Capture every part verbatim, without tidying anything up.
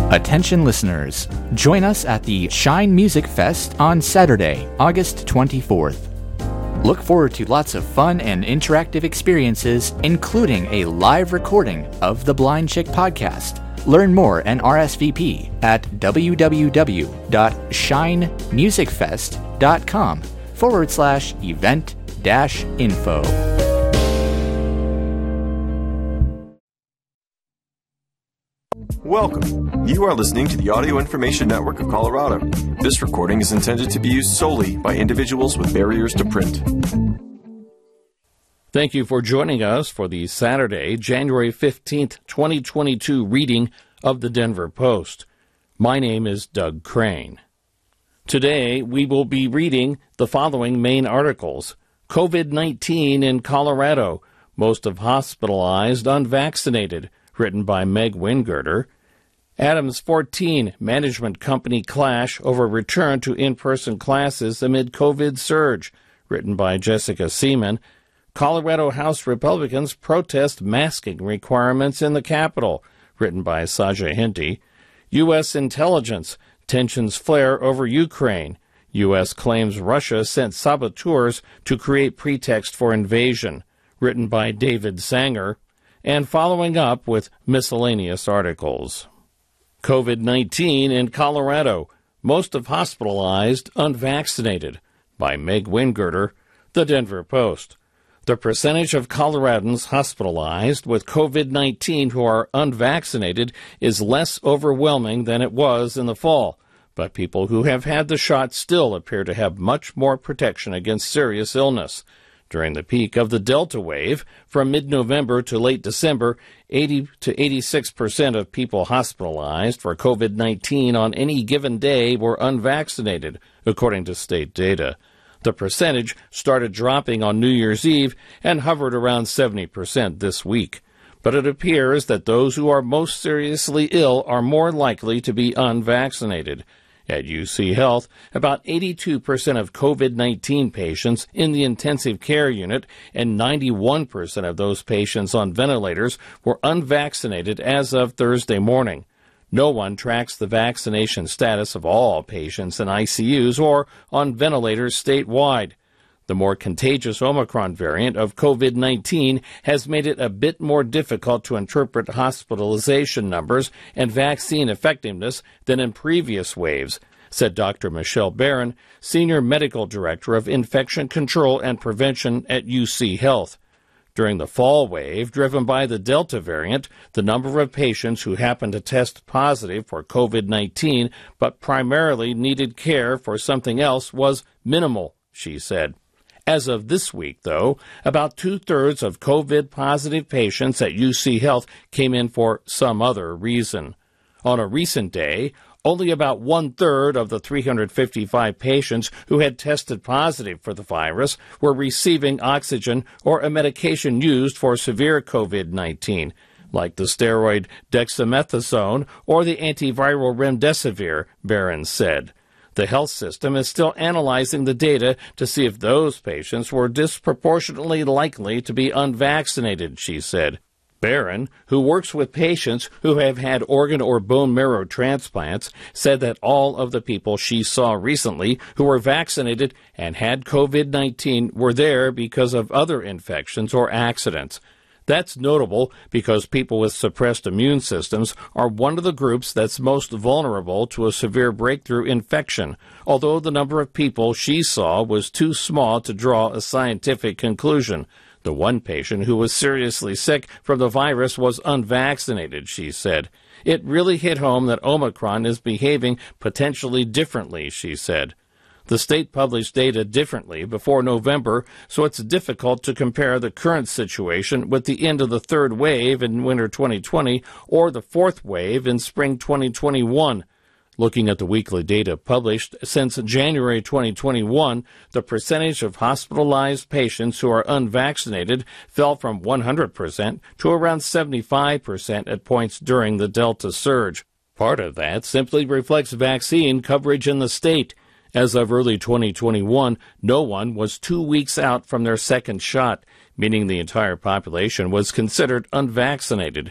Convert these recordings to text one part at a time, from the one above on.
Attention listeners, join us at the Shine Music Fest on Saturday, August twenty-fourth. Look forward to lots of fun and interactive experiences, including a live recording of the Blind Chick podcast. Learn more and R S V P at w w w dot shine music fest dot com forward slash event dash info. Welcome. You are listening to the Audio Information Network of Colorado. This recording is intended to be used solely by individuals with barriers to print. Thank you for joining us for the Saturday, January fifteenth, twenty twenty-two reading of the Denver Post. My name is Doug Crane. Today, we will be reading the following main articles. COVID nineteen in Colorado, most of hospitalized unvaccinated, written by Meg Wingirter. Adams fourteen management company clash over return to in-person classes amid COVID surge, written by Jessica Seaman. Colorado House Republicans protest masking requirements in the Capitol, written by Saja Hinty. U S intelligence, tensions flare over Ukraine. U S claims Russia sent saboteurs to create pretext for invasion, written by David Sanger. And following up with miscellaneous articles. COVID nineteen in Colorado, most of hospitalized unvaccinated, by Meg Wingirter, the Denver Post. The percentage of Coloradans hospitalized with COVID nineteen who are unvaccinated is less overwhelming than it was in the fall, but people who have had the shot still appear to have much more protection against serious illness. During the peak of the Delta wave, from mid-November to late December, eighty to eighty-six percent of people hospitalized for COVID nineteen on any given day were unvaccinated, according to state data. The percentage started dropping on New Year's Eve and hovered around seventy percent this week. But it appears that those who are most seriously ill are more likely to be unvaccinated. At U C Health, about eighty-two percent of COVID nineteen patients in the intensive care unit and ninety-one percent of those patients on ventilators were unvaccinated as of Thursday morning. No one tracks the vaccination status of all patients in I C Us or on ventilators statewide. The more contagious Omicron variant of COVID nineteen has made it a bit more difficult to interpret hospitalization numbers and vaccine effectiveness than in previous waves, said Doctor Michelle Barron, Senior Medical Director of Infection Control and Prevention at U C Health. During the fall wave, driven by the Delta variant, the number of patients who happened to test positive for COVID nineteen but primarily needed care for something else was minimal, she said. As of this week, though, about two-thirds of COVID-positive patients at U C Health came in for some other reason. On a recent day, only about one-third of the three hundred fifty-five patients who had tested positive for the virus were receiving oxygen or a medication used for severe COVID nineteen, like the steroid dexamethasone or the antiviral remdesivir, Barron said. The health system is still analyzing the data to see if those patients were disproportionately likely to be unvaccinated, she said. Barron, who works with patients who have had organ or bone marrow transplants, said that all of the people she saw recently who were vaccinated and had COVID nineteen were there because of other infections or accidents. That's notable because people with suppressed immune systems are one of the groups that's most vulnerable to a severe breakthrough infection, although the number of people she saw was too small to draw a scientific conclusion. The one patient who was seriously sick from the virus was unvaccinated, she said. It really hit home that Omicron is behaving potentially differently, she said. The state published data differently before November, so it's difficult to compare the current situation with the end of the third wave in winter twenty twenty or the fourth wave in spring twenty twenty-one. Looking at the weekly data published since January twenty twenty-one, the percentage of hospitalized patients who are unvaccinated fell from one hundred percent to around seventy-five percent at points during the Delta surge. Part of that simply reflects vaccine coverage in the state. As of early twenty twenty-one, no one was two weeks out from their second shot, meaning the entire population was considered unvaccinated.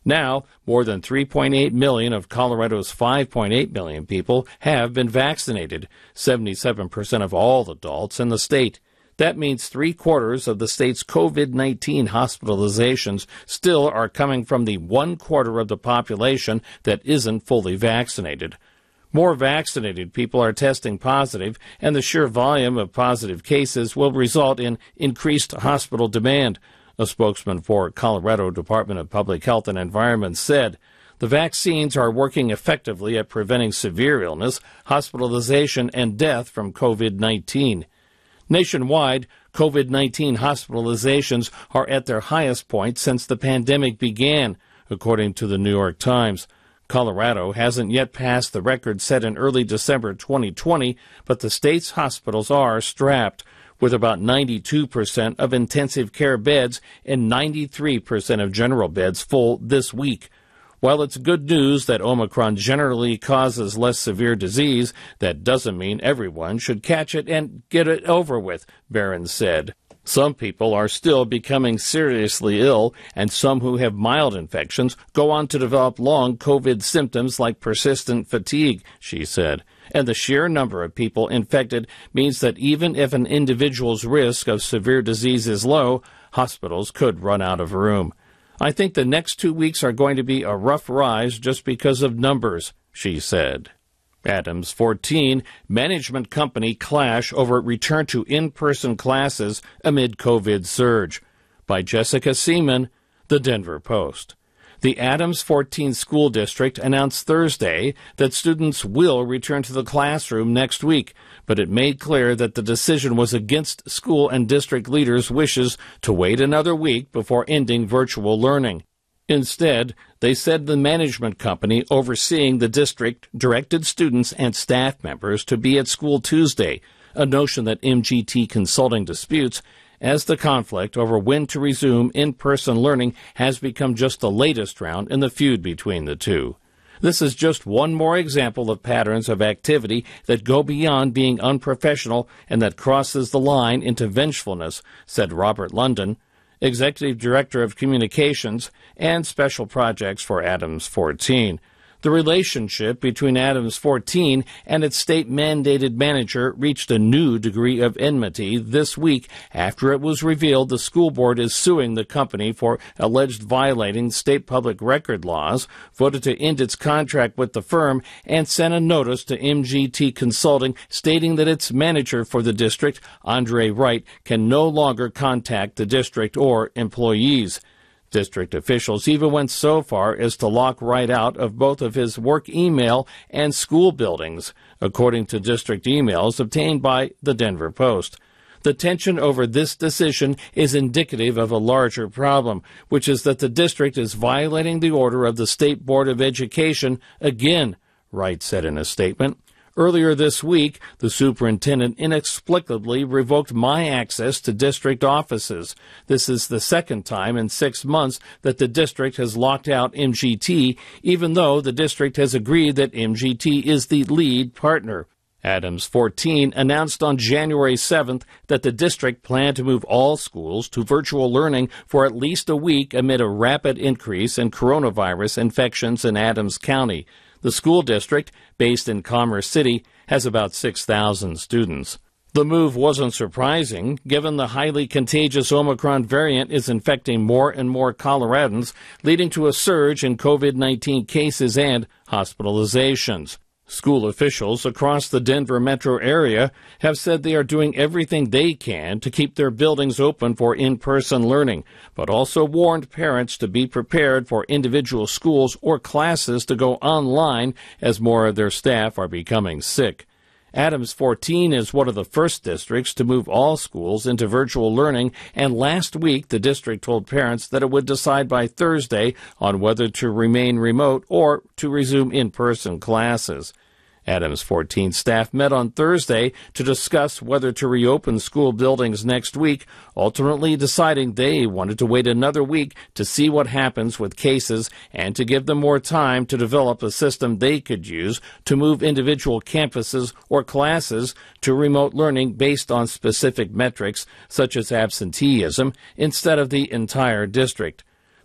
Now, more than three point eight million of Colorado's five point eight million people have been vaccinated, seventy-seven percent of all adults in the state. That means three-quarters of the state's COVID nineteen hospitalizations still are coming from the one-quarter of the population that isn't fully vaccinated. More vaccinated people are testing positive, and the sheer volume of positive cases will result in increased hospital demand. A spokesman for Colorado Department of Public Health and Environment said, "The vaccines are working effectively at preventing severe illness, hospitalization, and death from COVID nineteen. Nationwide, COVID nineteen hospitalizations are at their highest point since the pandemic began, according to the New York Times. Colorado hasn't yet passed the record set in early December twenty twenty, but the state's hospitals are strapped, with about ninety-two percent of intensive care beds and ninety-three percent of general beds full this week. While it's good news that Omicron generally causes less severe disease, that doesn't mean everyone should catch it and get it over with," Barron said. "Some people are still becoming seriously ill, and some who have mild infections go on to develop long COVID symptoms like persistent fatigue," she said. And the sheer number of people infected means that even if an individual's risk of severe disease is low, hospitals could run out of room. "I think the next two weeks are going to be a rough rise just because of numbers," she said. Adams fourteen management company clash over return to in-person classes amid COVID surge. By Jessica Seaman, The Denver Post. The Adams fourteen School District announced Thursday that students will return to the classroom next week, but it made clear that the decision was against school and district leaders' wishes to wait another week before ending virtual learning. Instead, they said the management company overseeing the district directed students and staff members to be at school Tuesday, a notion that M G T Consulting disputes, as the conflict over when to resume in-person learning has become just the latest round in the feud between the two. This is just one more example of patterns of activity that go beyond being unprofessional and that crosses the line into vengefulness, said Robert London, Executive Director of Communications and Special Projects for Adams fourteen. The relationship between Adams fourteen and its state-mandated manager reached a new degree of enmity this week after it was revealed the school board is suing the company for alleged violating state public record laws, voted to end its contract with the firm, and sent a notice to M G T Consulting stating that its manager for the district, Andre Wright, can no longer contact the district or employees. District officials even went so far as to lock Wright out of both of his work email and school buildings, according to district emails obtained by the Denver Post. The tension over this decision is indicative of a larger problem, which is that the district is violating the order of the State Board of Education again, Wright said in a statement. Earlier this week, the superintendent inexplicably revoked my access to district offices. This is the second time in six months that the district has locked out M G T, even though the district has agreed that M G T is the lead partner. Adams fourteen announced on January seventh that the district planned to move all schools to virtual learning for at least a week amid a rapid increase in coronavirus infections in Adams County. The school district, based in Commerce City, has about six thousand students. The move wasn't surprising, given the highly contagious Omicron variant is infecting more and more Coloradans, leading to a surge in COVID nineteen cases and hospitalizations. School officials across the Denver metro area have said they are doing everything they can to keep their buildings open for in-person learning, but also warned parents to be prepared for individual schools or classes to go online as more of their staff are becoming sick. Adams fourteen is one of the first districts to move all schools into virtual learning, and last week the district told parents that it would decide by Thursday on whether to remain remote or to resume in-person classes. Adams fourteen staff met on Thursday to discuss whether to reopen school buildings next week, ultimately deciding they wanted to wait another week to see what happens with cases and to give them more time to develop a system they could use to move individual campuses or classes to remote learning based on specific metrics, such as absenteeism, instead of the entire district.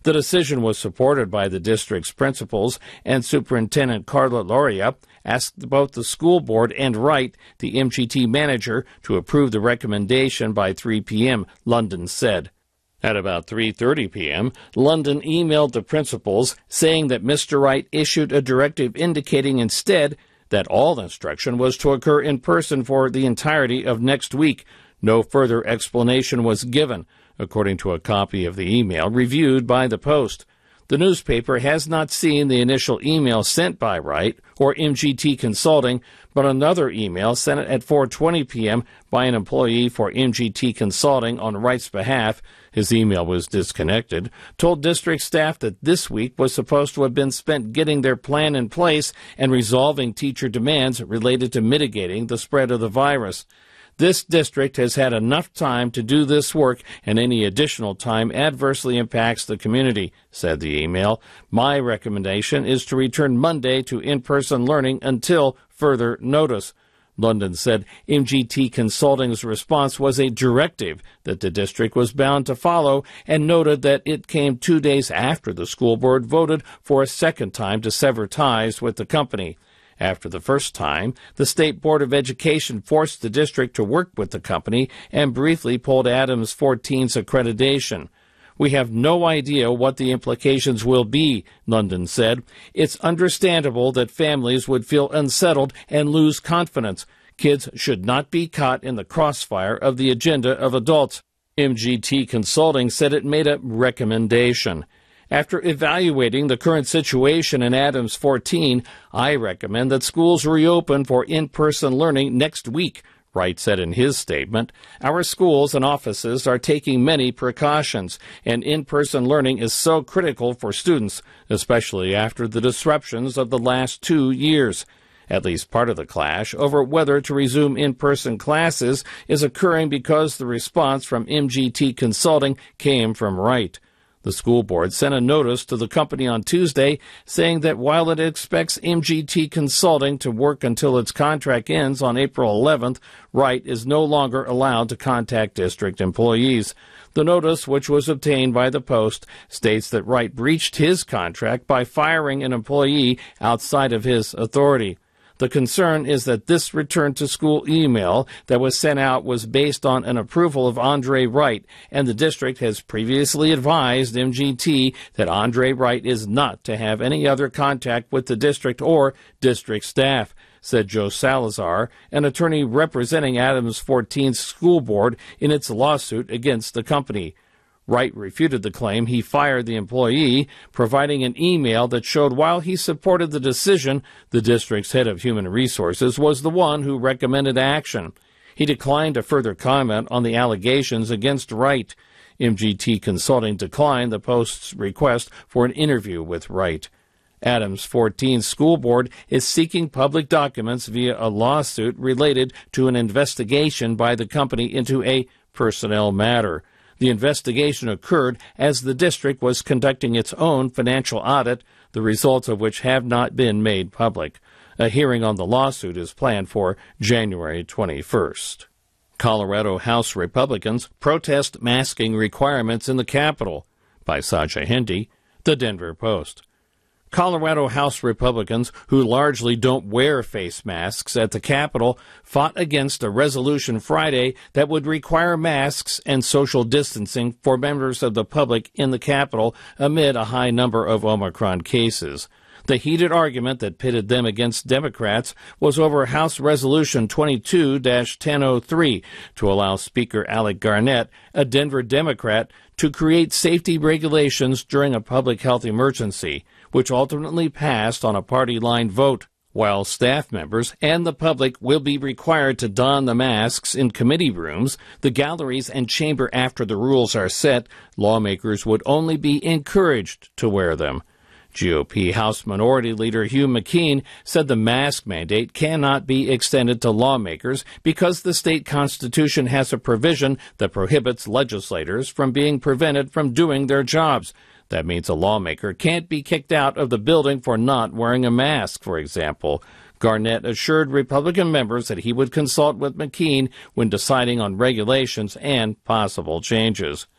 The decision was supported by the district's principals, and Superintendent Carla Loria asked both the school board and Wright, the M G T manager, to approve the recommendation by three p.m., London said. At about three thirty p.m., London emailed the principals saying that Mister Wright issued a directive indicating instead that all instruction was to occur in person for the entirety of next week. No further explanation was given, according to a copy of the email reviewed by the Post. The newspaper has not seen the initial email sent by Wright or M G T Consulting, but another email sent at four twenty p.m. by an employee for M G T Consulting on Wright's behalf, his email was disconnected, told district staff that this week was supposed to have been spent getting their plan in place and resolving teacher demands related to mitigating the spread of the virus. This district has had enough time to do this work, and any additional time adversely impacts the community, said the email. My recommendation is to return Monday to in-person learning until further notice. London said M G T Consulting's response was a directive that the district was bound to follow, and noted that it came two days after the school board voted for a second time to sever ties with the company. After the first time, the State Board of Education forced the district to work with the company and briefly pulled Adams fourteen's accreditation. We have no idea what the implications will be, London said. It's understandable that families would feel unsettled and lose confidence. Kids should not be caught in the crossfire of the agenda of adults. M G T Consulting said it made a recommendation. After evaluating the current situation in Adams fourteen, I recommend that schools reopen for in-person learning next week, Wright said in his statement. Our schools and offices are taking many precautions, and in-person learning is so critical for students, especially after the disruptions of the last two years. At least part of the clash over whether to resume in-person classes is occurring because the response from M G T Consulting came from Wright. The school board sent a notice to the company on Tuesday saying that while it expects M G T Consulting to work until its contract ends on April eleventh, Wright is no longer allowed to contact district employees. The notice, which was obtained by the Post, states that Wright breached his contract by firing an employee outside of his authority. The concern is that this return-to-school email that was sent out was based on an approval of Andre Wright, and the district has previously advised M G T that Andre Wright is not to have any other contact with the district or district staff, said Joe Salazar, an attorney representing Adams fourteen's school board in its lawsuit against the company. Wright refuted the claim he fired the employee, providing an email that showed while he supported the decision, the district's head of human resources was the one who recommended action. He declined to further comment on the allegations against Wright. M G T Consulting declined the Post's request for an interview with Wright. Adams fourteen's school board is seeking public documents via a lawsuit related to an investigation by the company into a personnel matter. The investigation occurred as the district was conducting its own financial audit, the results of which have not been made public. A hearing on the lawsuit is planned for January twenty-first. Colorado House Republicans protest masking requirements in the Capitol. By Saja Hindi, The Denver Post. Colorado House Republicans, who largely don't wear face masks at the Capitol, fought against a resolution Friday that would require masks and social distancing for members of the public in the Capitol amid a high number of Omicron cases. The heated argument that pitted them against Democrats was over House Resolution twenty-two dash ten oh three to allow Speaker Alec Garnett, a Denver Democrat, to create safety regulations during a public health emergency, which ultimately passed on a party-line vote. While staff members and the public will be required to don the masks in committee rooms, the galleries and chamber after the rules are set, lawmakers would only be encouraged to wear them. G O P House Minority Leader Hugh McKean said the mask mandate cannot be extended to lawmakers because the state constitution has a provision that prohibits legislators from being prevented from doing their jobs. That means a lawmaker can't be kicked out of the building for not wearing a mask, for example. Garnett assured Republican members that he would consult with McKean when deciding on regulations and possible changes.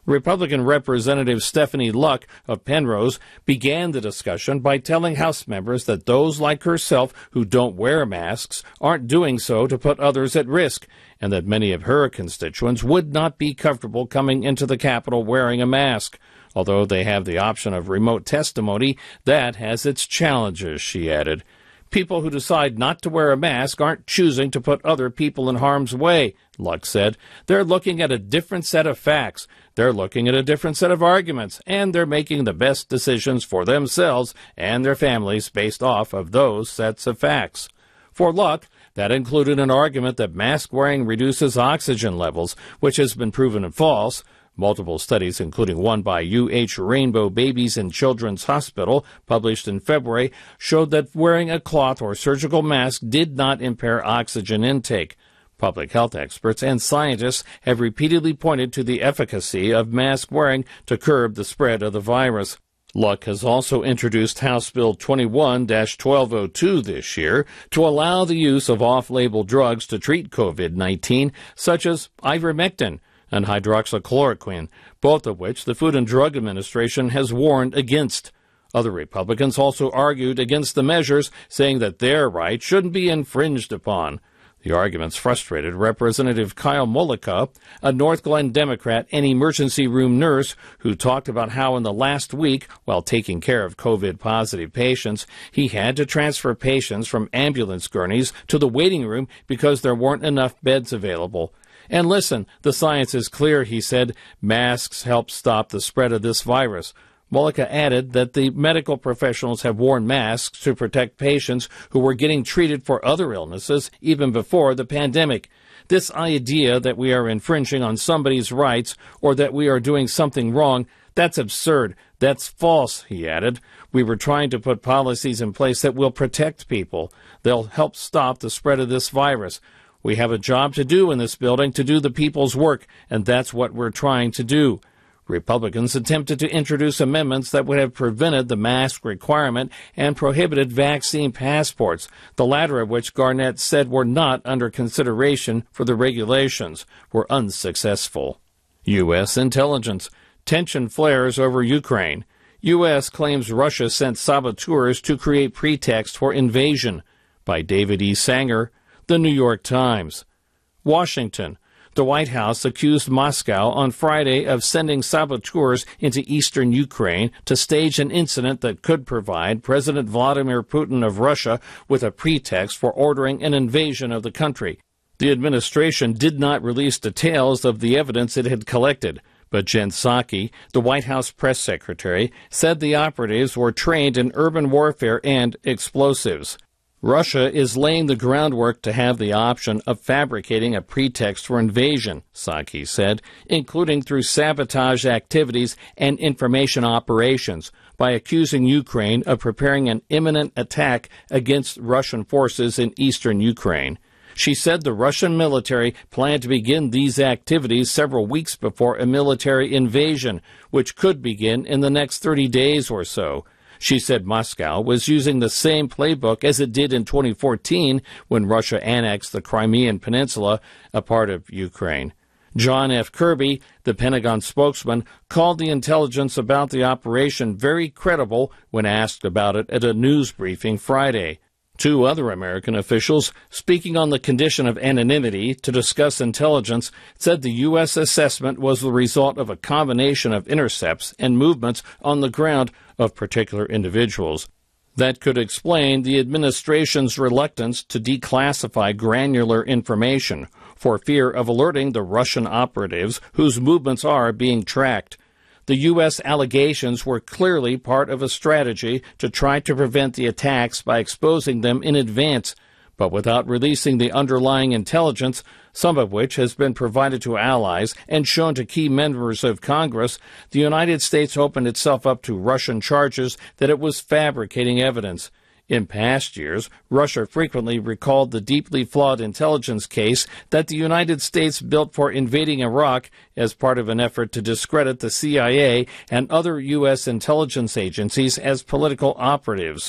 Republican Representative Stephanie Luck of Penrose began the discussion by telling House members that those like herself who don't wear masks aren't doing so to put others at risk, and that many of her constituents would not be comfortable coming into the Capitol wearing a mask. Although they have the option of remote testimony, that has its challenges, she added. People who decide not to wear a mask aren't choosing to put other people in harm's way, Luck said. They're looking at a different set of facts. They're looking at a different set of arguments, and they're making the best decisions for themselves and their families based off of those sets of facts. For Luck, that included an argument that mask-wearing reduces oxygen levels, which has been proven false. Multiple studies, including one by U H Rainbow Babies and Children's Hospital, published in February, showed that wearing a cloth or surgical mask did not impair oxygen intake. Public health experts and scientists have repeatedly pointed to the efficacy of mask wearing to curb the spread of the virus. Luck has also introduced House Bill twenty-one dash twelve oh two this year to allow the use of off-label drugs to treat COVID nineteen, such as ivermectin and hydroxychloroquine, both of which the Food and Drug Administration has warned against. Other Republicans also argued against the measures, saying that their rights shouldn't be infringed upon. The arguments frustrated Representative Kyle Mullica, a North Glen Democrat and emergency room nurse, who talked about how in the last week, while taking care of COVID-positive patients, he had to transfer patients from ambulance gurneys to the waiting room because there weren't enough beds available. And listen, the science is clear, he said. Masks help stop the spread of this virus. Mullica added that the medical professionals have worn masks to protect patients who were getting treated for other illnesses even before the pandemic. This idea that we are infringing on somebody's rights or that we are doing something wrong, that's absurd. That's false, he added. We were trying to put policies in place that will protect people. They'll help stop the spread of this virus. We have a job to do in this building to do the people's work, and that's what we're trying to do. Republicans attempted to introduce amendments that would have prevented the mask requirement and prohibited vaccine passports, the latter of which Garnett said were not under consideration for the regulations, were unsuccessful. U S intelligence. Tension flares over Ukraine. U S claims Russia sent saboteurs to create pretext for invasion. By David E. Sanger, The New York Times. Washington. The White House accused Moscow on Friday of sending saboteurs into eastern Ukraine to stage an incident that could provide President Vladimir Putin of Russia with a pretext for ordering an invasion of the country. The administration did not release details of the evidence it had collected, but Jen Psaki, the White House press secretary, said the operatives were trained in urban warfare and explosives. Russia is laying the groundwork to have the option of fabricating a pretext for invasion, Psaki said, including through sabotage activities and information operations, by accusing Ukraine of preparing an imminent attack against Russian forces in eastern Ukraine. She said the Russian military planned to begin these activities several weeks before a military invasion, which could begin in the next thirty days or so. She said Moscow was using the same playbook as it did in twenty fourteen when Russia annexed the Crimean Peninsula, a part of Ukraine. John F. Kirby, the Pentagon spokesman, called the intelligence about the operation very credible when asked about it at a news briefing Friday. Two other American officials, speaking on the condition of anonymity to discuss intelligence, said the U S assessment was the result of a combination of intercepts and movements on the ground of particular individuals. That could explain the administration's reluctance to declassify granular information for fear of alerting the Russian operatives whose movements are being tracked. The U S allegations were clearly part of a strategy to try to prevent the attacks by exposing them in advance, but without releasing the underlying intelligence, some of which has been provided to allies and shown to key members of Congress, the United States opened itself up to Russian charges that it was fabricating evidence. In past years, Russia frequently recalled the deeply flawed intelligence case that the United States built for invading Iraq as part of an effort to discredit the C I A and other U S intelligence agencies as political operatives.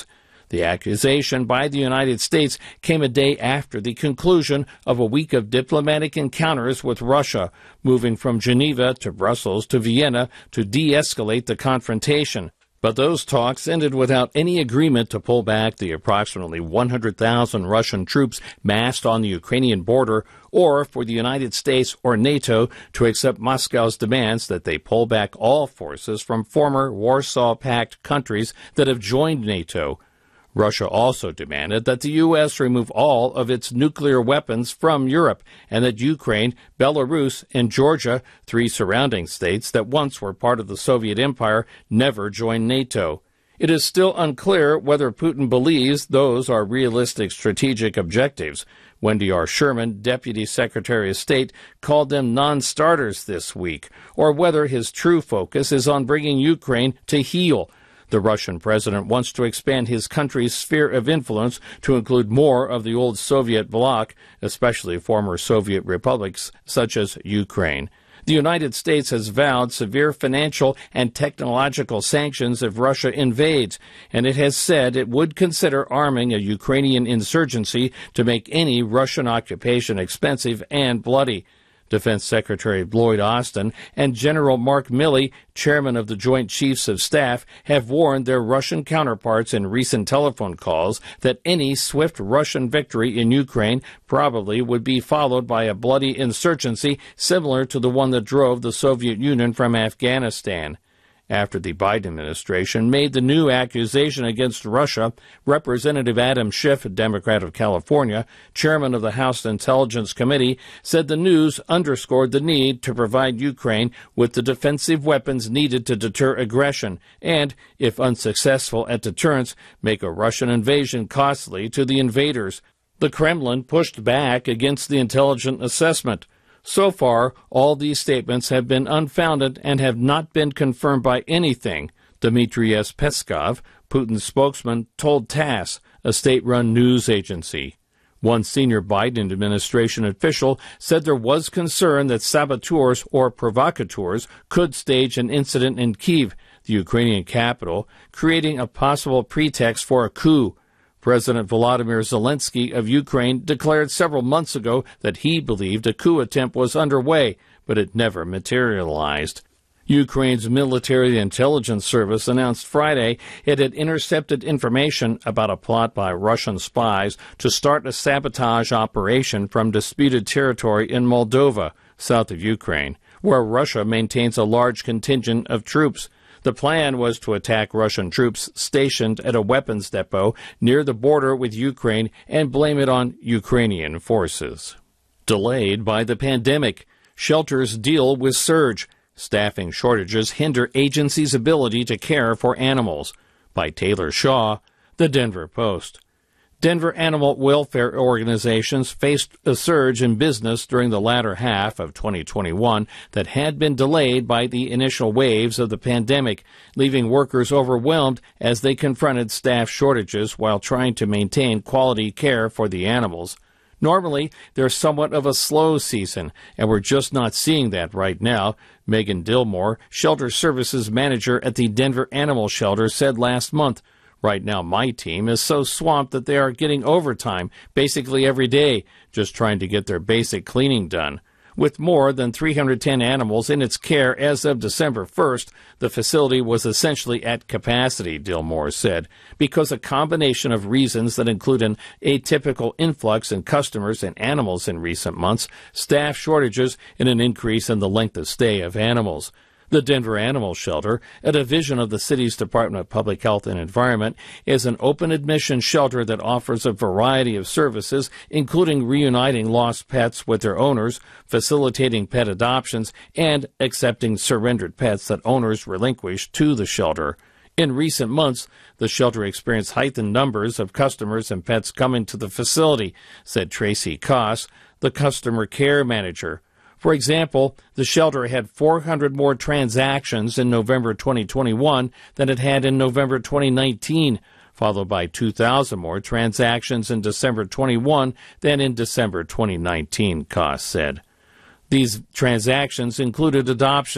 The accusation by the United States came a day after the conclusion of a week of diplomatic encounters with Russia, moving from Geneva to Brussels to Vienna to de-escalate the confrontation. But those talks ended without any agreement to pull back the approximately one hundred thousand Russian troops massed on the Ukrainian border, or for the United States or NATO to accept Moscow's demands that they pull back all forces from former Warsaw Pact countries that have joined NATO. Russia also demanded that the U S remove all of its nuclear weapons from Europe, and that Ukraine, Belarus, and Georgia, three surrounding states that once were part of the Soviet Empire, never join NATO. It is still unclear whether Putin believes those are realistic strategic objectives. Wendy R. Sherman, Deputy Secretary of State, called them non-starters this week, or whether his true focus is on bringing Ukraine to heel. The Russian president wants to expand his country's sphere of influence to include more of the old Soviet bloc, especially former Soviet republics such as Ukraine. The United States has vowed severe financial and technological sanctions if Russia invades, and it has said it would consider arming a Ukrainian insurgency to make any Russian occupation expensive and bloody. Defense Secretary Lloyd Austin and General Mark Milley, chairman of the Joint Chiefs of Staff, have warned their Russian counterparts in recent telephone calls that any swift Russian victory in Ukraine probably would be followed by a bloody insurgency similar to the one that drove the Soviet Union from Afghanistan. After the Biden administration made the new accusation against Russia, Representative Adam Schiff, Democrat of California, chairman of the House Intelligence Committee, said the news underscored the need to provide Ukraine with the defensive weapons needed to deter aggression and, if unsuccessful at deterrence, make a Russian invasion costly to the invaders. The Kremlin pushed back against the intelligence assessment. So far, all these statements have been unfounded and have not been confirmed by anything, Dmitry S. Peskov, Putin's spokesman, told TASS, a state-run news agency. One senior Biden administration official said there was concern that saboteurs or provocateurs could stage an incident in Kyiv, the Ukrainian capital, creating a possible pretext for a coup. President Volodymyr Zelensky of Ukraine declared several months ago that he believed a coup attempt was underway, but it never materialized. Ukraine's military intelligence service announced Friday it had intercepted information about a plot by Russian spies to start a sabotage operation from disputed territory in Moldova, south of Ukraine, where Russia maintains a large contingent of troops. The plan was to attack Russian troops stationed at a weapons depot near the border with Ukraine and blame it on Ukrainian forces. Delayed by the pandemic, shelters deal with surge. Staffing shortages hinder agencies' ability to care for animals. By Taylor Shaw, The Denver Post. Denver animal welfare organizations faced a surge in business during the latter half of twenty twenty-one that had been delayed by the initial waves of the pandemic, leaving workers overwhelmed as they confronted staff shortages while trying to maintain quality care for the animals. Normally, there's somewhat of a slow season, and we're just not seeing that right now, Megan Dillmore, shelter services manager at the Denver Animal Shelter, said last month. Right now, my team is so swamped that they are getting overtime basically every day, just trying to get their basic cleaning done. With more than three hundred ten animals in its care as of December first, the facility was essentially at capacity, Dillmore said, because a combination of reasons that include an atypical influx in customers and animals in recent months, staff shortages, and an increase in the length of stay of animals. The Denver Animal Shelter, a division of the city's Department of Public Health and Environment, is an open-admission shelter that offers a variety of services, including reuniting lost pets with their owners, facilitating pet adoptions, and accepting surrendered pets that owners relinquish to the shelter. In recent months, the shelter experienced heightened numbers of customers and pets coming to the facility, said Tracy Koss, the customer care manager. For example, the shelter had four hundred more transactions in November twenty twenty-one than it had in November twenty nineteen, followed by two thousand more transactions in December twenty-one than in December twenty nineteen, Koss said. These transactions included adoptions,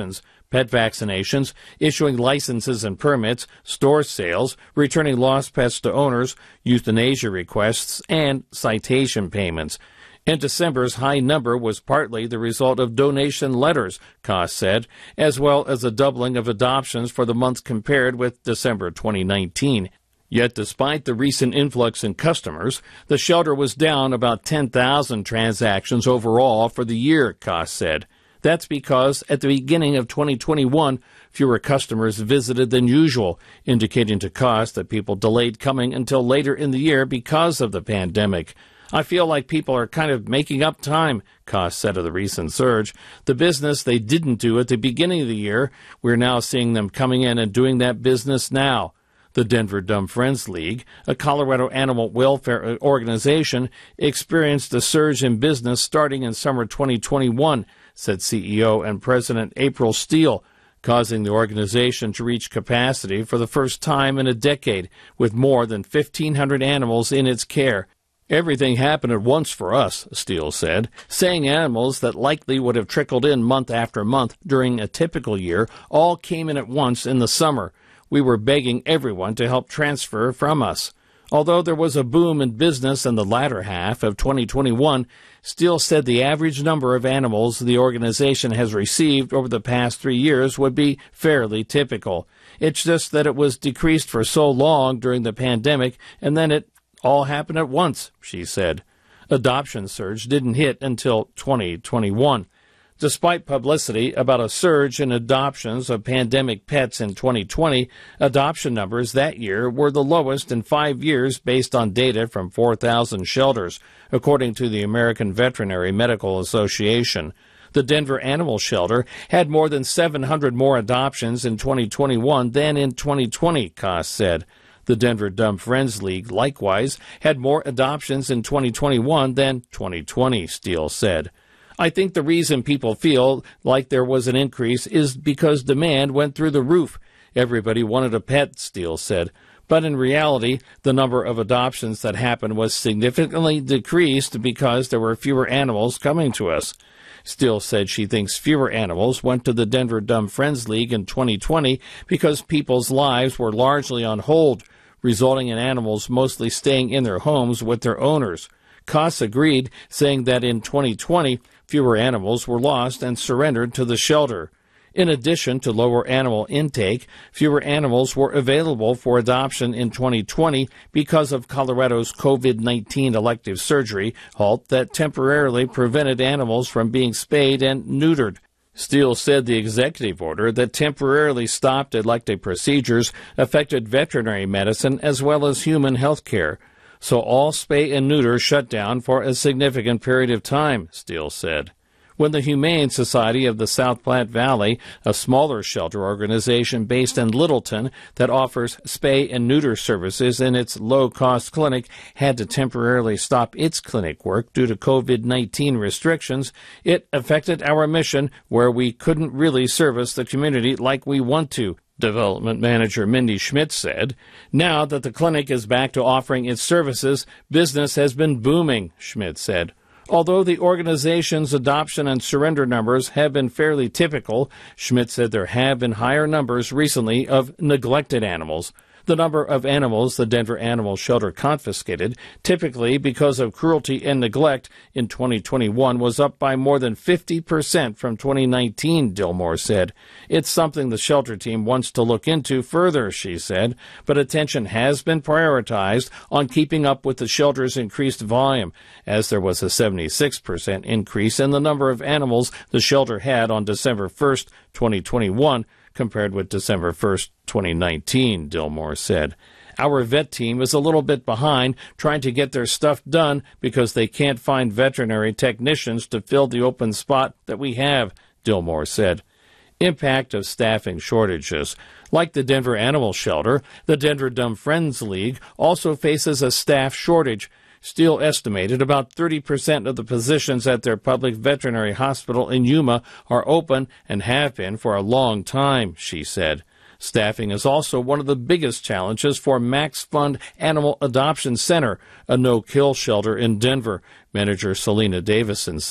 pet vaccinations, issuing licenses and permits, store sales, returning lost pets to owners, euthanasia requests, and citation payments. In December's high number was partly the result of donation letters, Koss said, as well as a doubling of adoptions for the month compared with December twenty nineteen. Yet despite the recent influx in customers, the shelter was down about ten thousand transactions overall for the year, Koss said. That's because at the beginning of twenty twenty-one, fewer customers visited than usual, indicating to Koss that people delayed coming until later in the year because of the pandemic. I feel like people are kind of making up time, Koss said of the recent surge. The business they didn't do at the beginning of the year, we're now seeing them coming in and doing that business now. The Denver Dumb Friends League, a Colorado animal welfare organization, experienced a surge in business starting in summer twenty twenty-one, said C E O and President April Steele, causing the organization to reach capacity for the first time in a decade, with more than fifteen hundred animals in its care. Everything happened at once for us, Steele said, saying animals that likely would have trickled in month after month during a typical year all came in at once in the summer. We were begging everyone to help transfer from us. Although there was a boom in business in the latter half of twenty twenty-one, Steele said the average number of animals the organization has received over the past three years would be fairly typical. It's just that it was decreased for so long during the pandemic, and then it all happened at once, she said. Adoption surge didn't hit until twenty twenty-one. Despite publicity about a surge in adoptions of pandemic pets in twenty twenty, adoption numbers that year were the lowest in five years based on data from four thousand shelters, according to the American Veterinary Medical Association. The Denver Animal Shelter had more than seven hundred more adoptions in twenty twenty-one than in twenty twenty, Koss said. The Denver Dumb Friends League, likewise, had more adoptions in twenty twenty-one than twenty twenty, Steele said. I think the reason people feel like there was an increase is because demand went through the roof. Everybody wanted a pet, Steele said. But in reality, the number of adoptions that happened was significantly decreased because there were fewer animals coming to us. Steele said she thinks fewer animals went to the Denver Dumb Friends League in twenty twenty because people's lives were largely on hold, resulting in animals mostly staying in their homes with their owners. Koss agreed, saying that in twenty twenty, fewer animals were lost and surrendered to the shelter. In addition to lower animal intake, fewer animals were available for adoption in twenty twenty because of Colorado's COVID nineteen elective surgery halt that temporarily prevented animals from being spayed and neutered. Steele said the executive order that temporarily stopped elective procedures affected veterinary medicine as well as human health care. So all spay and neuter shut down for a significant period of time, Steele said. When the Humane Society of the South Platte Valley, a smaller shelter organization based in Littleton that offers spay and neuter services in its low-cost clinic, had to temporarily stop its clinic work due to COVID nineteen restrictions, it affected our mission where we couldn't really service the community like we want to, Development Manager Mindy Schmidt said. Now that the clinic is back to offering its services, business has been booming, Schmidt said. Although the organization's adoption and surrender numbers have been fairly typical, Schmidt said there have been higher numbers recently of neglected animals. The number of animals the Denver Animal Shelter confiscated, typically because of cruelty and neglect, in twenty twenty-one was up by more than fifty percent from twenty nineteen, Dillmore said. It's something the shelter team wants to look into further, she said, but attention has been prioritized on keeping up with the shelter's increased volume, as there was a seventy-six percent increase in the number of animals the shelter had on December first, twenty twenty-one, compared with December first, twenty nineteen, Dillmore said. Our vet team is a little bit behind trying to get their stuff done because they can't find veterinary technicians to fill the open spot that we have, Dillmore said. Impact of staffing shortages. Like the Denver Animal Shelter, the Denver Dumb Friends League also faces a staff shortage. Steele estimated about thirty percent of the positions at their public veterinary hospital in Yuma are open and have been for a long time, she said. Staffing is also one of the biggest challenges for Max Fund Animal Adoption Center, a no-kill shelter in Denver, Manager Selena Davison said.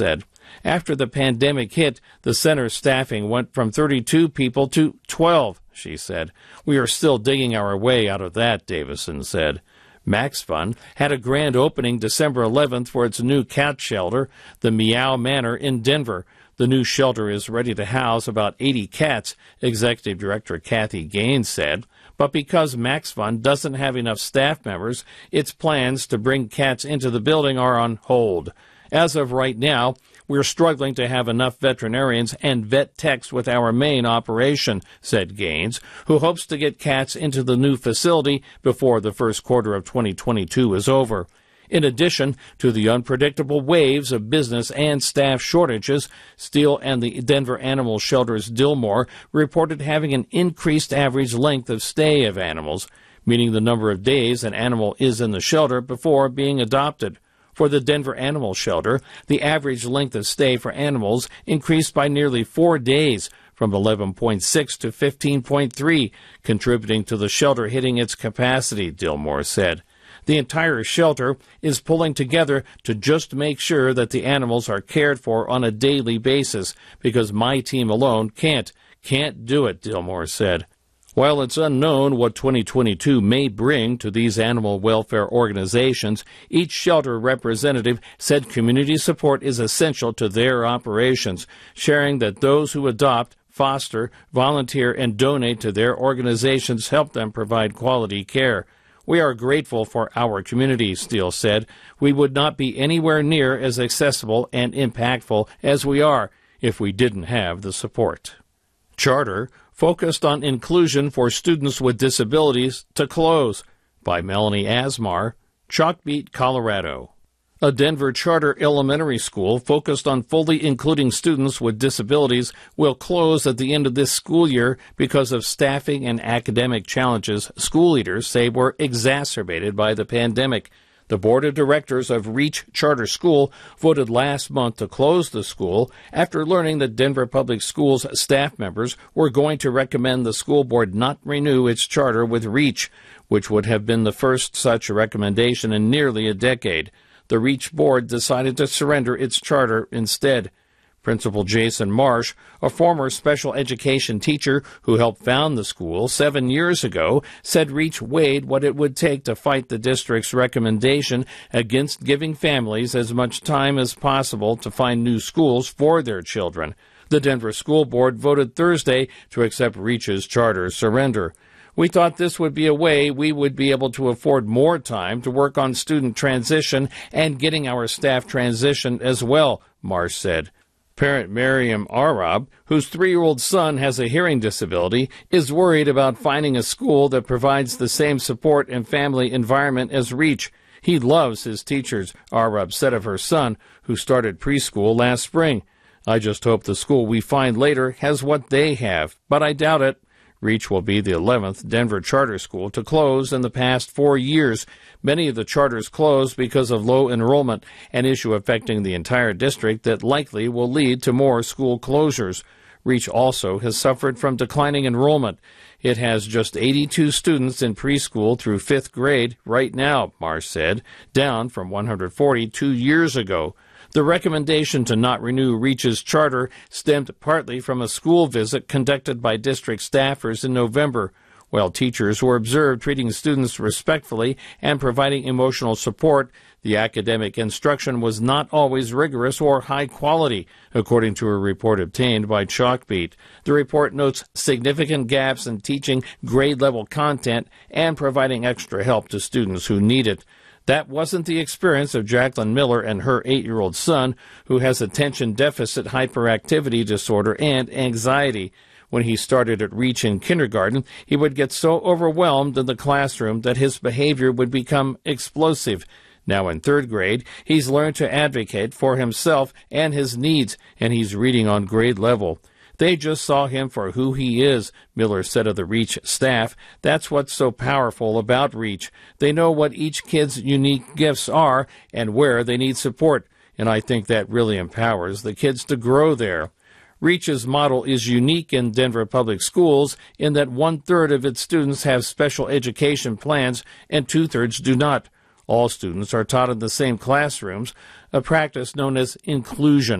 After the pandemic hit, the center's staffing went from thirty-two people to twelve, she said. We are still digging our way out of that, Davison said. Max Fun had a grand opening December eleventh for its new cat shelter, the Meow Manor in Denver. The new shelter is ready to house about eighty cats, Executive Director Kathy Gaines said. But because Max Fun doesn't have enough staff members, its plans to bring cats into the building are on hold. As of right now, we're struggling to have enough veterinarians and vet techs with our main operation, said Gaines, who hopes to get cats into the new facility before the first quarter of twenty twenty-two is over. In addition to the unpredictable waves of business and staff shortages, Steele and the Denver Animal Shelter's Dillmore reported having an increased average length of stay of animals, meaning the number of days an animal is in the shelter before being adopted. For the Denver Animal Shelter, the average length of stay for animals increased by nearly four days, from eleven point six to fifteen point three, contributing to the shelter hitting its capacity, Dillmore said. The entire shelter is pulling together to just make sure that the animals are cared for on a daily basis, because my team alone can't, can't do it, Dillmore said. While it's unknown what twenty twenty-two may bring to these animal welfare organizations, each shelter representative said community support is essential to their operations, sharing that those who adopt, foster, volunteer, and donate to their organizations help them provide quality care. We are grateful for our community, Steele said. We would not be anywhere near as accessible and impactful as we are if we didn't have the support. Charter focused on inclusion for students with disabilities to close, by Melanie Asmar, Chalkbeat, Colorado. A Denver charter elementary school focused on fully including students with disabilities will close at the end of this school year because of staffing and academic challenges school leaders say were exacerbated by the pandemic. The board of directors of Reach Charter School voted last month to close the school after learning that Denver Public Schools staff members were going to recommend the school board not renew its charter with Reach, which would have been the first such recommendation in nearly a decade. The Reach board decided to surrender its charter instead. Principal Jason Marsh, a former special education teacher who helped found the school seven years ago, said Reach weighed what it would take to fight the district's recommendation against giving families as much time as possible to find new schools for their children. The Denver School Board voted Thursday to accept Reach's charter surrender. We thought this would be a way we would be able to afford more time to work on student transition and getting our staff transitioned as well, Marsh said. Parent Miriam Arab, whose three-year-old son has a hearing disability, is worried about finding a school that provides the same support and family environment as Reach. He loves his teachers, Arab said of her son, who started preschool last spring. I just hope the school we find later has what they have, but I doubt it. Reach will be the eleventh Denver charter school to close in the past four years. Many of the charters closed because of low enrollment, an issue affecting the entire district that likely will lead to more school closures. Reach also has suffered from declining enrollment. It has just eighty-two students in preschool through fifth grade right now, Marsh said, down from one hundred forty two years ago. The recommendation to not renew Reach's charter stemmed partly from a school visit conducted by district staffers in November. While teachers were observed treating students respectfully and providing emotional support, the academic instruction was not always rigorous or high quality, according to a report obtained by Chalkbeat. The report notes significant gaps in teaching grade-level content and providing extra help to students who need it. That wasn't the experience of Jacqueline Miller and her eight-year-old son, who has attention deficit hyperactivity disorder and anxiety. When he started at Reach in kindergarten, he would get so overwhelmed in the classroom that his behavior would become explosive. Now in third grade, he's learned to advocate for himself and his needs, and he's reading on grade level. They just saw him for who he is, Miller said of the Reach staff. That's what's so powerful about Reach. They know what each kid's unique gifts are and where they need support, and I think that really empowers the kids to grow there. Reach's model is unique in Denver Public Schools in that one-third of its students have special education plans and two-thirds do not. All students are taught in the same classrooms, a practice known as inclusion.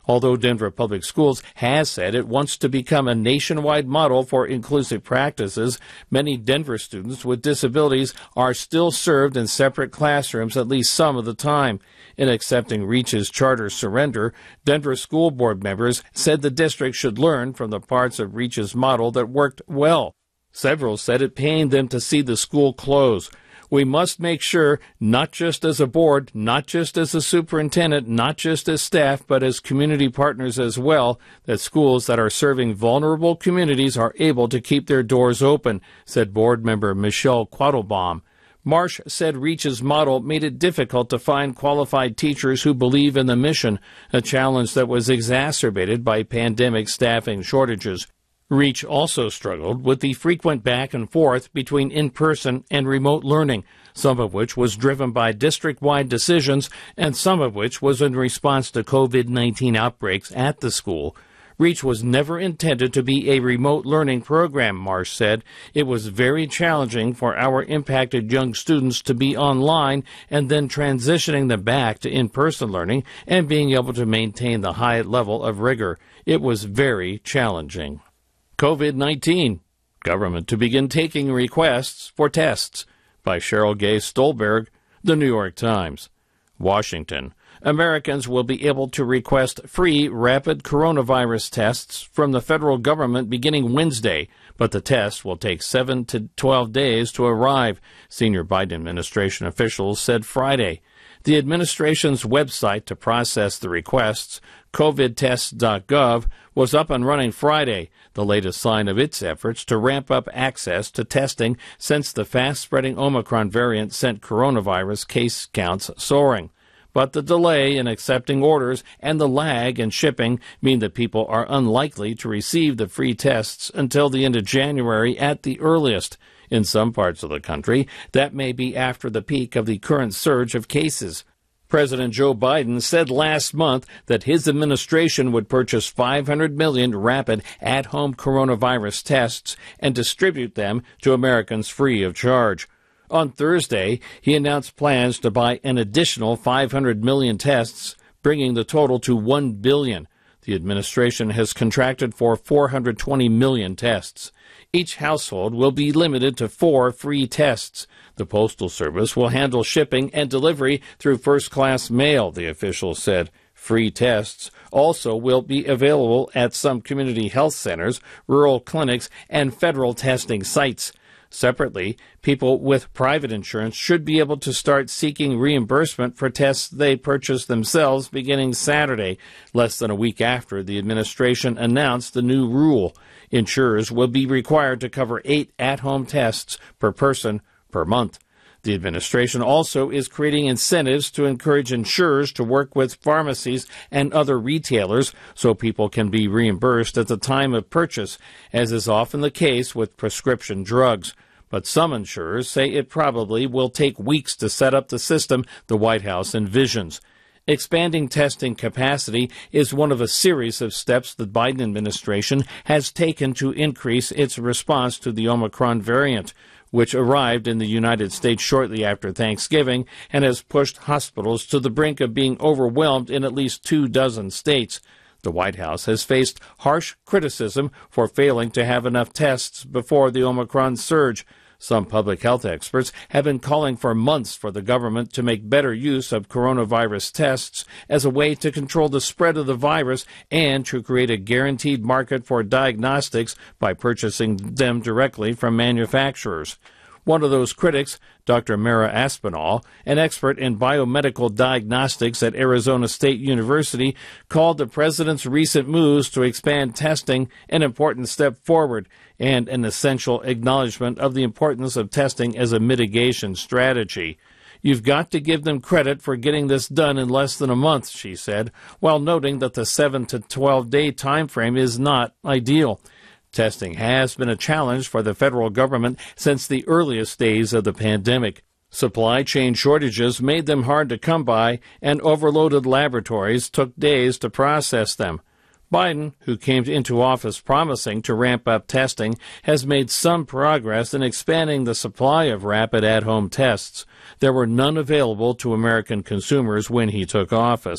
Although Denver Public Schools has said it wants to become a nationwide model for inclusive practices, many Denver students with disabilities are still served in separate classrooms at least some of the time. In accepting REACH's charter surrender, Denver school board members said the district should learn from the parts of REACH's model that worked well. Several said it pained them to see the school close. We must make sure, not just as a board, not just as a superintendent, not just as staff, but as community partners as well, that schools that are serving vulnerable communities are able to keep their doors open, said board member Michelle Quattlebaum. Marsh said REACH's model made it difficult to find qualified teachers who believe in the mission, a challenge that was exacerbated by pandemic staffing shortages. REACH also struggled with the frequent back and forth between in-person and remote learning, some of which was driven by district-wide decisions and some of which was in response to COVID nineteen outbreaks at the school. REACH was never intended to be a remote learning program, Marsh said. It was very challenging for our impacted young students to be online and then transitioning them back to in-person learning and being able to maintain the high level of rigor. It was very challenging. COVID nineteen, government to begin taking requests for tests, by Cheryl Gay Stolberg, The New York Times. Washington. Americans will be able to request free rapid coronavirus tests from the federal government beginning Wednesday, but the test will take seven to twelve days to arrive, senior Biden administration officials said Friday. The administration's website to process the requests, covid tests dot gov, was up and running Friday, the latest sign of its efforts to ramp up access to testing since the fast-spreading Omicron variant sent coronavirus case counts soaring. But the delay in accepting orders and the lag in shipping mean that people are unlikely to receive the free tests until the end of January at the earliest. In some parts of the country, that may be after the peak of the current surge of cases. President Joe Biden said last month that his administration would purchase five hundred million rapid at-home coronavirus tests and distribute them to Americans free of charge. On Thursday, he announced plans to buy an additional five hundred million tests, bringing the total to one billion. The administration has contracted for four hundred twenty million tests. Each household will be limited to four free tests. The Postal Service will handle shipping and delivery through first-class mail, the official said. Free tests also will be available at some community health centers, rural clinics, and federal testing sites. Separately, people with private insurance should be able to start seeking reimbursement for tests they purchase themselves beginning Saturday, less than a week after the administration announced the new rule. Insurers will be required to cover eight at-home tests per person per month. The administration also is creating incentives to encourage insurers to work with pharmacies and other retailers so people can be reimbursed at the time of purchase, as is often the case with prescription drugs. But some insurers say it probably will take weeks to set up the system the White House envisions. Expanding testing capacity is one of a series of steps the Biden administration has taken to increase its response to the Omicron variant, which arrived in the United States shortly after Thanksgiving and has pushed hospitals to the brink of being overwhelmed in at least two dozen states. The White House has faced harsh criticism for failing to have enough tests before the Omicron surge. Some public health experts have been calling for months for the government to make better use of coronavirus tests as a way to control the spread of the virus and to create a guaranteed market for diagnostics by purchasing them directly from manufacturers. One of those critics, Doctor Mara Aspinall, an expert in biomedical diagnostics at Arizona State University, called the president's recent moves to expand testing an important step forward and an essential acknowledgement of the importance of testing as a mitigation strategy. You've got to give them credit for getting this done in less than a month, she said, while noting that the seven to twelve day time frame is not ideal. Testing has been a challenge for the federal government since the earliest days of the pandemic. Supply chain shortages made them hard to come by, and overloaded laboratories took days to process them. Biden, who came into office promising to ramp up testing, has made some progress in expanding the supply of rapid at-home tests. There were none available to American consumers when he took office.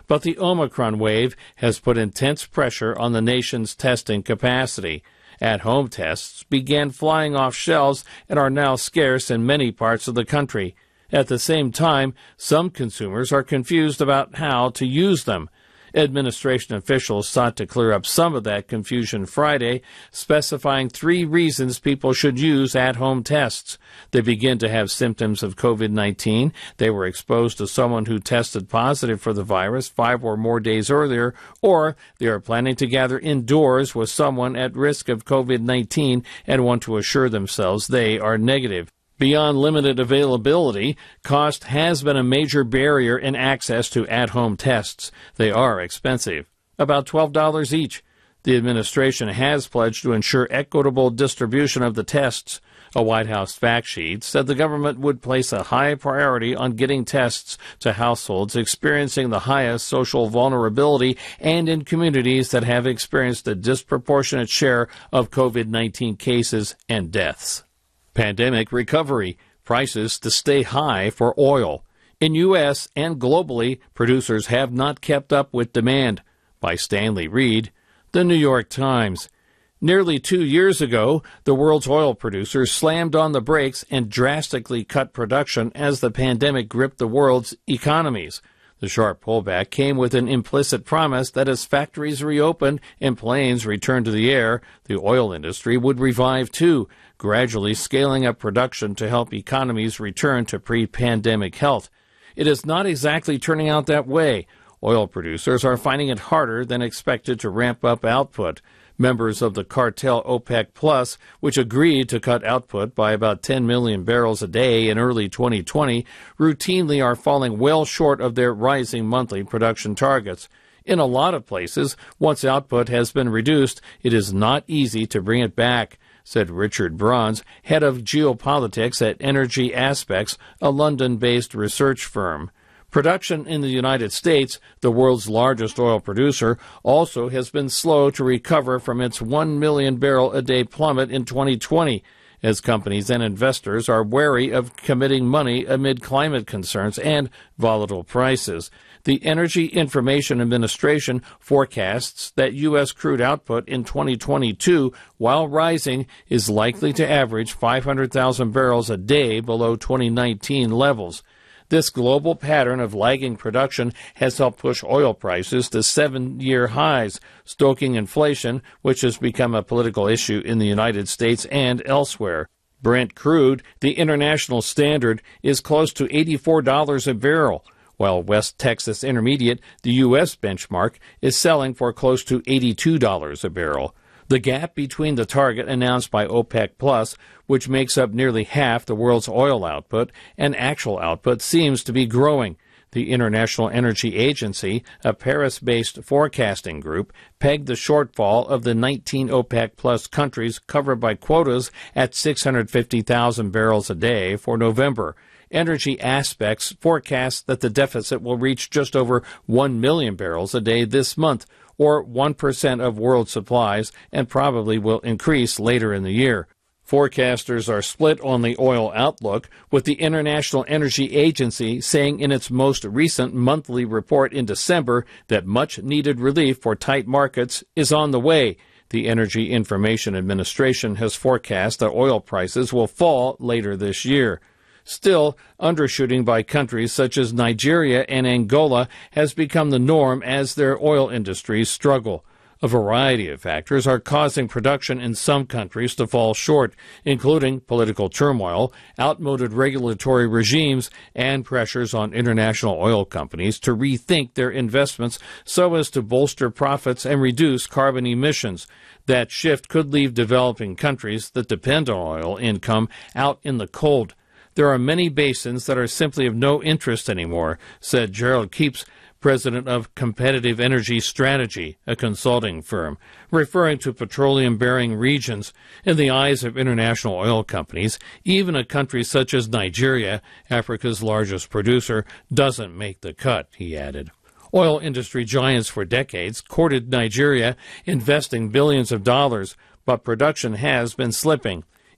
But the Omicron wave has put intense pressure on the nation's testing capacity. At-home tests began flying off shelves and are now scarce in many parts of the country. At the same time, some consumers are confused about how to use them. Administration officials sought to clear up some of that confusion Friday, specifying three reasons people should use at-home tests. They begin to have symptoms of COVID nineteen, they were exposed to someone who tested positive for the virus five or more days earlier, or they are planning to gather indoors with someone at risk of COVID nineteen and want to assure themselves they are negative. Beyond limited availability, cost has been a major barrier in access to at-home tests. They are expensive, about twelve dollars each. The administration has pledged to ensure equitable distribution of the tests. A White House fact sheet said the government would place a high priority on getting tests to households experiencing the highest social vulnerability and in communities that have experienced a disproportionate share of COVID nineteen cases and deaths. Pandemic recovery, prices to stay high for oil. In U S and globally, producers have not kept up with demand. By Stanley Reed, The New York Times. Nearly two years ago, the world's oil producers slammed on the brakes and drastically cut production as the pandemic gripped the world's economies. The sharp pullback came with an implicit promise that as factories reopened and planes returned to the air, the oil industry would revive too, gradually scaling up production to help economies return to pre-pandemic health. It is not exactly turning out that way. Oil producers are finding it harder than expected to ramp up output. Members of the cartel OPEC Plus, which agreed to cut output by about ten million barrels a day in early twenty twenty, routinely are falling well short of their rising monthly production targets. In a lot of places, once output has been reduced, it is not easy to bring it back, said Richard Bronze, head of geopolitics at Energy Aspects, a London-based research firm. Production in the United States, the world's largest oil producer, also has been slow to recover from its one million barrel a day plummet in twenty twenty, as companies and investors are wary of committing money amid climate concerns and volatile prices. The Energy Information Administration forecasts that U S crude output in twenty twenty-two, while rising, is likely to average five hundred thousand barrels a day below twenty nineteen levels. This global pattern of lagging production has helped push oil prices to seven-year highs, stoking inflation, which has become a political issue in the United States and elsewhere. Brent crude, the international standard, is close to eighty-four dollars a barrel, while West Texas Intermediate, the U S benchmark, is selling for close to eighty-two dollars a barrel. The gap between the target announced by OPEC Plus, which makes up nearly half the world's oil output, and actual output seems to be growing. The International Energy Agency, a Paris-based forecasting group, pegged the shortfall of the nineteen OPEC Plus countries covered by quotas at six hundred fifty thousand barrels a day for November. Energy Aspects forecasts that the deficit will reach just over one million barrels a day this month, or one percent of world supplies, and probably will increase later in the year. Forecasters are split on the oil outlook, with the International Energy Agency saying in its most recent monthly report in December that much-needed relief for tight markets is on the way. The Energy Information Administration has forecast that oil prices will fall later this year. Still, undershooting by countries such as Nigeria and Angola has become the norm as their oil industries struggle. A variety of factors are causing production in some countries to fall short, including political turmoil, outmoded regulatory regimes, and pressures on international oil companies to rethink their investments so as to bolster profits and reduce carbon emissions. That shift could leave developing countries that depend on oil income out in the cold. There are many basins that are simply of no interest anymore, said Gerald Keeps, president of Competitive Energy Strategy, a consulting firm, referring to petroleum-bearing regions. In the eyes of international oil companies, even a country such as Nigeria, Africa's largest producer, doesn't make the cut, he added. Oil industry giants for decades courted Nigeria, investing billions of dollars, but production has been slipping.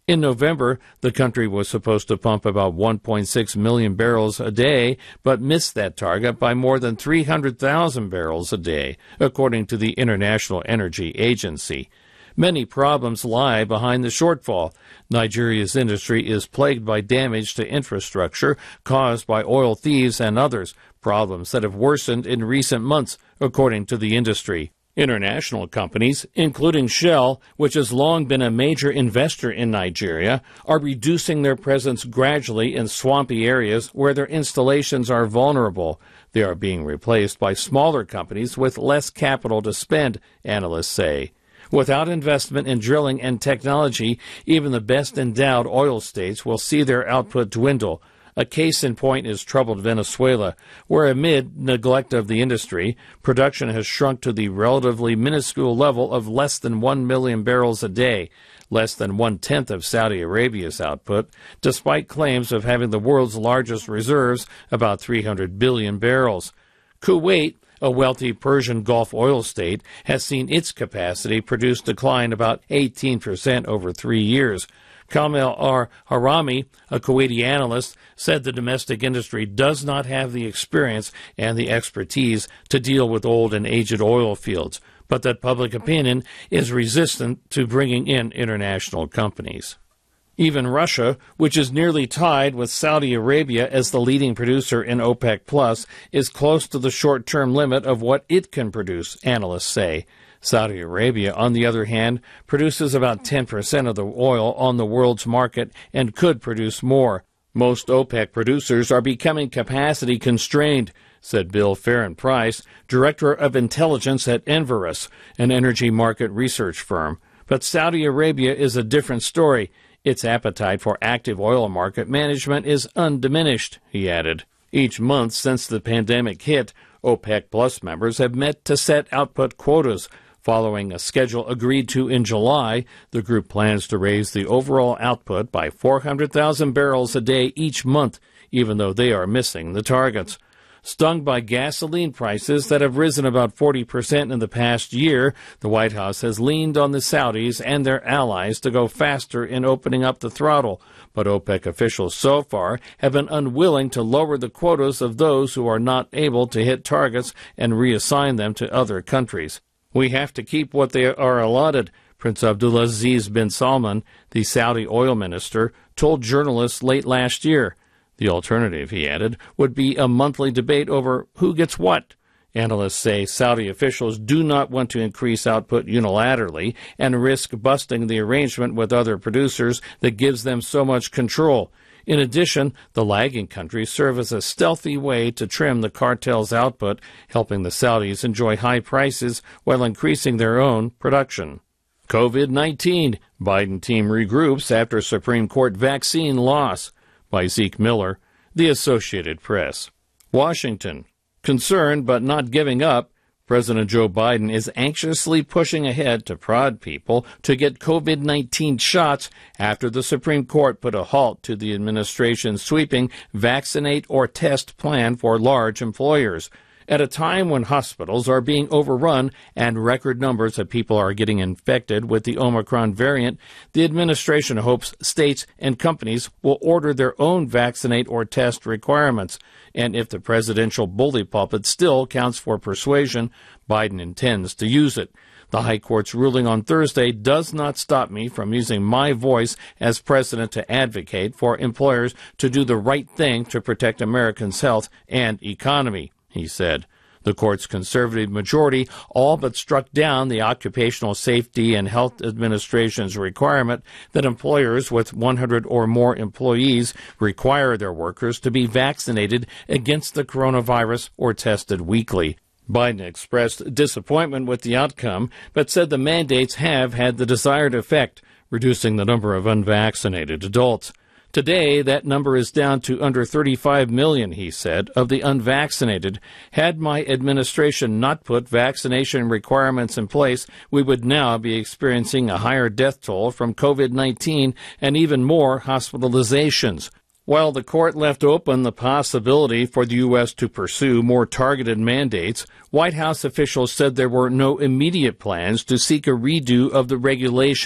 In November, the country was supposed to pump about one point six million barrels a day, but missed that target by more than three hundred thousand barrels a day, according to the International Energy Agency. Many problems lie behind the shortfall. Nigeria's industry is plagued by damage to infrastructure caused by oil thieves and others, problems that have worsened in recent months, according to the industry. International companies, including Shell, which has long been a major investor in Nigeria, are reducing their presence gradually in swampy areas where their installations are vulnerable. They are being replaced by smaller companies with less capital to spend, analysts say. Without investment in drilling and technology, even the best endowed oil states will see their output dwindle. A case in point is troubled Venezuela, where amid neglect of the industry, production has shrunk to the relatively minuscule level of less than one million barrels a day, less than one-tenth of Saudi Arabia's output, despite claims of having the world's largest reserves, about three hundred billion barrels. Kuwait, a wealthy Persian Gulf oil state, has seen its capacity produce decline about eighteen percent over three years. Kamel Ar-Harami, a Kuwaiti analyst, said the domestic industry does not have the experience and the expertise to deal with old and aged oil fields, but that public opinion is resistant to bringing in international companies. Even Russia, which is nearly tied with Saudi Arabia as the leading producer in OPEC Plus, is close to the short-term limit of what it can produce, analysts say. Saudi Arabia, on the other hand, produces about ten percent of the oil on the world's market and could produce more. Most OPEC producers are becoming capacity constrained, said Bill Farren-Price, director of intelligence at Enverus, an energy market research firm. But Saudi Arabia is a different story. Its appetite for active oil market management is undiminished, he added. Each month since the pandemic hit, OPEC Plus members have met to set output quotas. Following a schedule agreed to in July, the group plans to raise the overall output by four hundred thousand barrels a day each month, even though they are missing the targets. Stung by gasoline prices that have risen about forty percent in the past year, the White House has leaned on the Saudis and their allies to go faster in opening up the throttle, but OPEC officials so far have been unwilling to lower the quotas of those who are not able to hit targets and reassign them to other countries. We have to keep what they are allotted, Prince Abdulaziz bin Salman, the Saudi oil minister, told journalists late last year. The alternative, he added, would be a monthly debate over who gets what. Analysts say Saudi officials do not want to increase output unilaterally and risk busting the arrangement with other producers that gives them so much control. In addition, the lagging countries serve as a stealthy way to trim the cartel's output, helping the Saudis enjoy high prices while increasing their own production. COVID nineteen. Biden team regroups after Supreme Court vaccine loss. By Zeke Miller, The Associated Press. Washington. Concerned but not giving up, President Joe Biden is anxiously pushing ahead to prod people to get COVID nineteen shots after the Supreme Court put a halt to the administration's sweeping vaccinate or test plan for large employers. At a time when hospitals are being overrun and record numbers of people are getting infected with the Omicron variant, the administration hopes states and companies will order their own vaccinate or test requirements. And if the presidential bully pulpit still counts for persuasion, Biden intends to use it. The High Court's ruling on Thursday does not stop me from using my voice as president to advocate for employers to do the right thing to protect Americans' health and economy, he said. The court's conservative majority all but struck down the Occupational Safety and Health Administration's requirement that employers with one hundred or more employees require their workers to be vaccinated against the coronavirus or tested weekly. Biden expressed disappointment with the outcome, but said the mandates have had the desired effect, reducing the number of unvaccinated adults. Today, that number is down to under thirty-five million, he said, of the unvaccinated. Had my administration not put vaccination requirements in place, we would now be experiencing a higher death toll from COVID nineteen and even more hospitalizations. While the court left open the possibility for the U S to pursue more targeted mandates, White House officials said there were no immediate plans to seek a redo of the regulation.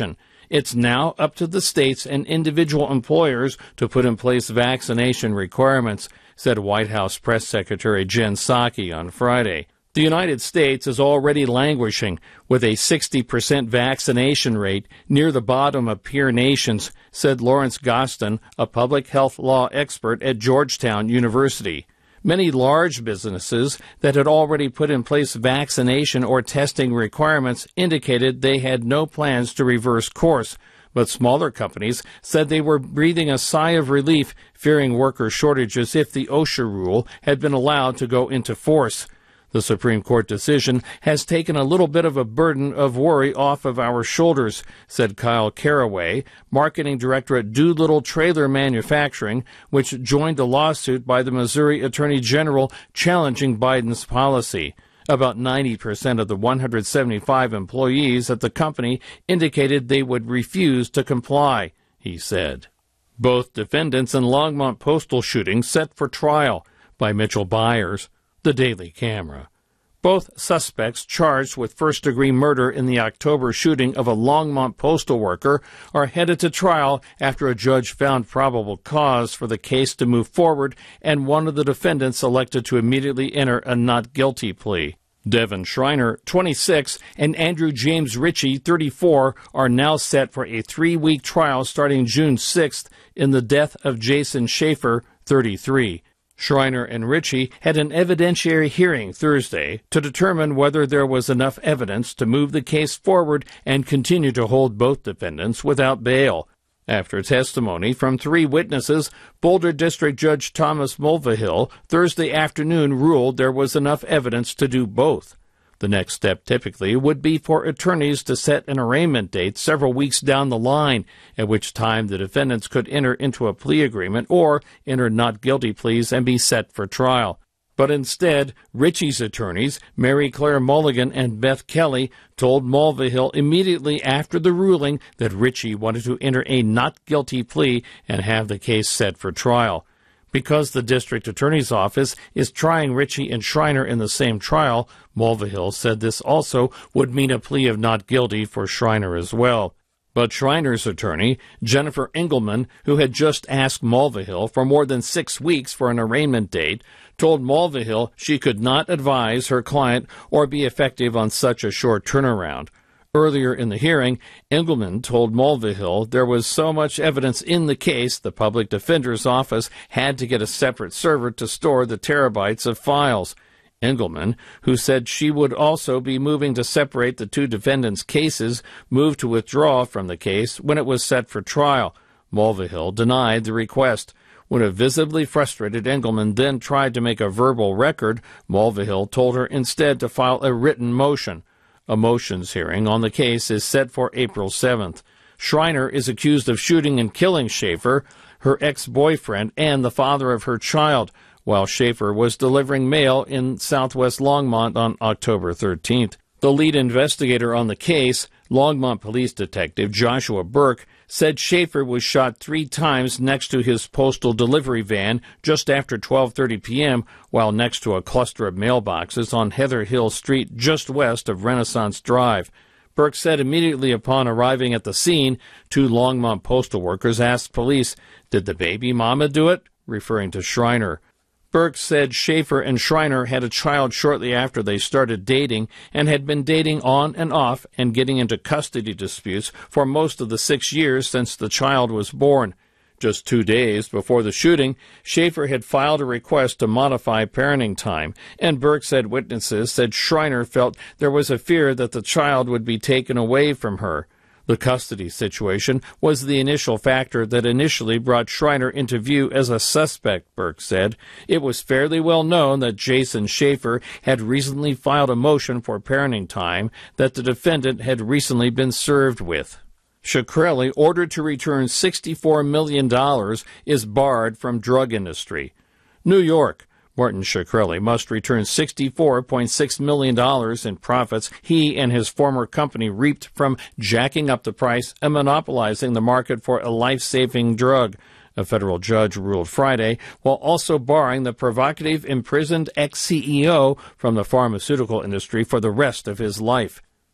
It's now up to the states and individual employers to put in place vaccination requirements, said White House Press Secretary Jen Psaki on Friday. The United States is already languishing with a sixty percent vaccination rate near the bottom of peer nations, said Lawrence Gostin, a public health law expert at Georgetown University. Many large businesses that had already put in place vaccination or testing requirements indicated they had no plans to reverse course, but smaller companies said they were breathing a sigh of relief, fearing worker shortages if the OSHA rule had been allowed to go into force. The Supreme Court decision has taken a little bit of a burden of worry off of our shoulders, said Kyle Caraway, marketing director at Doolittle Trailer Manufacturing, which joined a lawsuit by the Missouri Attorney General challenging Biden's policy. About ninety percent of the one hundred seventy-five employees at the company indicated they would refuse to comply, he said. Both defendants in Longmont postal shooting set for trial by Mitchell Byers, the Daily Camera. Both suspects charged with first-degree murder in the October shooting of a Longmont postal worker are headed to trial after a judge found probable cause for the case to move forward and one of the defendants elected to immediately enter a not guilty plea. Devin Schreiner, twenty-six, and Andrew James Ritchie, thirty-four, are now set for a three-week trial starting June sixth in the death of Jason Schaefer, thirty-three. Schreiner and Ritchie had an evidentiary hearing Thursday to determine whether there was enough evidence to move the case forward and continue to hold both defendants without bail. After testimony from three witnesses, Boulder District Judge Thomas Mulvihill Thursday afternoon ruled there was enough evidence to do both. The next step typically would be for attorneys to set an arraignment date several weeks down the line, at which time the defendants could enter into a plea agreement or enter not guilty pleas and be set for trial. But instead, Ritchie's attorneys, Mary Claire Mulligan and Beth Kelly, told Mulvihill immediately after the ruling that Ritchie wanted to enter a not guilty plea and have the case set for trial. Because the district attorney's office is trying Ritchie and Schreiner in the same trial, Mulvihill said this also would mean a plea of not guilty for Schreiner as well. But Schreiner's attorney, Jennifer Engelman, who had just asked Mulvihill for more than six weeks for an arraignment date, told Mulvihill she could not advise her client or be effective on such a short turnaround. Earlier in the hearing, Engelman told Mulvihill there was so much evidence in the case the public defender's office had to get a separate server to store the terabytes of files. Engelman, who said she would also be moving to separate the two defendants' cases, moved to withdraw from the case when it was set for trial. Mulvihill denied the request. When a visibly frustrated Engelman then tried to make a verbal record, Mulvihill told her instead to file a written motion. A motions hearing on the case is set for April seventh. Schreiner is accused of shooting and killing Schaefer, her ex-boyfriend, and the father of her child, while Schaefer was delivering mail in southwest Longmont on October thirteenth. The lead investigator on the case, Longmont Police Detective Joshua Burke, said Schaefer was shot three times next to his postal delivery van just after twelve thirty p.m. while next to a cluster of mailboxes on Heather Hill Street just west of Renaissance Drive. Burke said immediately upon arriving at the scene, two Longmont postal workers asked police, "Did the baby mama do it?" referring to Schreiner. Burke said Schaefer and Schreiner had a child shortly after they started dating and had been dating on and off and getting into custody disputes for most of the six years since the child was born. Just two days before the shooting, Schaefer had filed a request to modify parenting time, and Burke said witnesses said Schreiner felt there was a fear that the child would be taken away from her. The custody situation was the initial factor that initially brought Schreiner into view as a suspect, Burke said. It was fairly well known that Jason Schaefer had recently filed a motion for parenting time that the defendant had recently been served with. Shkreli, ordered to return sixty-four million dollars, is barred from drug industry. New York. Martin Shkreli must return sixty-four point six million dollars in profits he and his former company reaped from jacking up the price and monopolizing the market for a life-saving drug, a federal judge ruled Friday, while also barring the provocative imprisoned ex-C E O from the pharmaceutical industry for the rest of his life.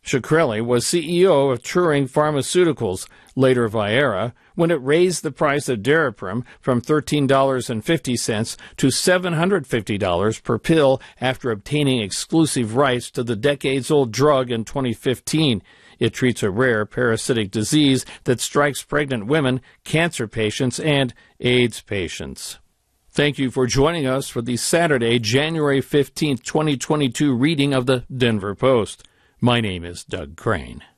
Shkreli was C E O of Turing Pharmaceuticals, later Viera, when it raised the price of Daraprim from thirteen dollars and fifty cents to seven hundred fifty dollars per pill after obtaining exclusive rights to the decades-old drug in twenty fifteen. It treats a rare parasitic disease that strikes pregnant women, cancer patients, and AIDS patients. Thank you for joining us for the Saturday, January fifteenth, twenty twenty-two reading of the Denver Post. My name is Doug Crane.